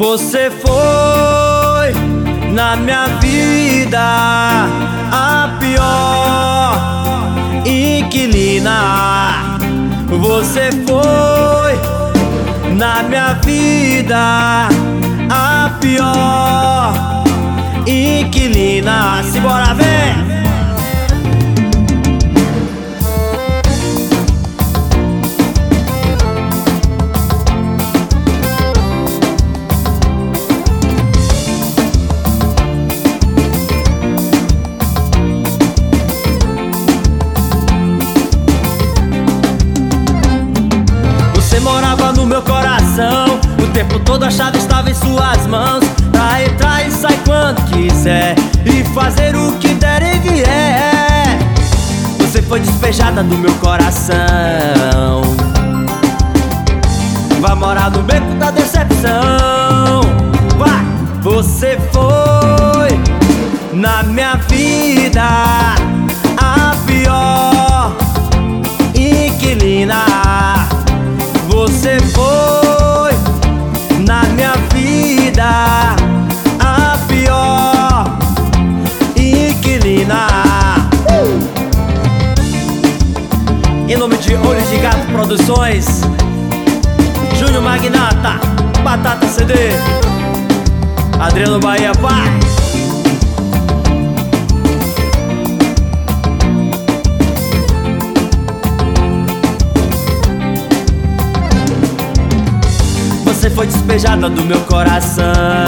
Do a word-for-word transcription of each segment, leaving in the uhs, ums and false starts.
Você foi na minha vida a pior inquilina. Você foi na minha vida a pior inquilina. Simbora, vem! Você morava no meu coração, o tempo todo a chave estava em suas mãos, pra entrar e sair quando quiser e fazer o que der e vier. Você foi despejada do meu coração, vai morar no beco da decepção. Vai! Você foi na minha vida a pior inquilina. Você foi na minha vida a pior inquilina. Em nome de Olho de Gato Produções, Júnior Magnata, Batata C D, Adriano Bahia, pai. Você foi despejada do meu coração,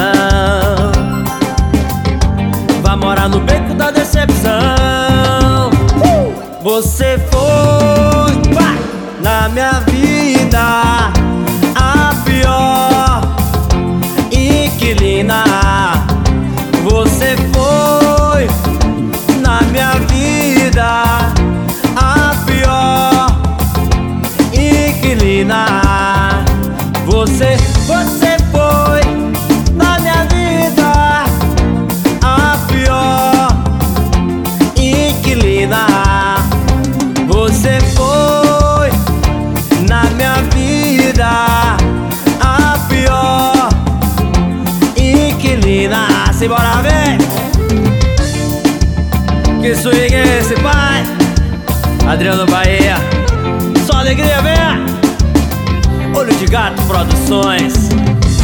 vai morar no beco da decepção. Você foi vai, na minha vida a pior inquilina. Você foi na minha vida a pior inquilina. Você, você foi na minha vida a pior inquilina. Você foi na minha vida a pior inquilina. Simbora, vem! Que swing é esse, pai? Adriano Bahia, só alegria, vem! Olho de Gato Produções.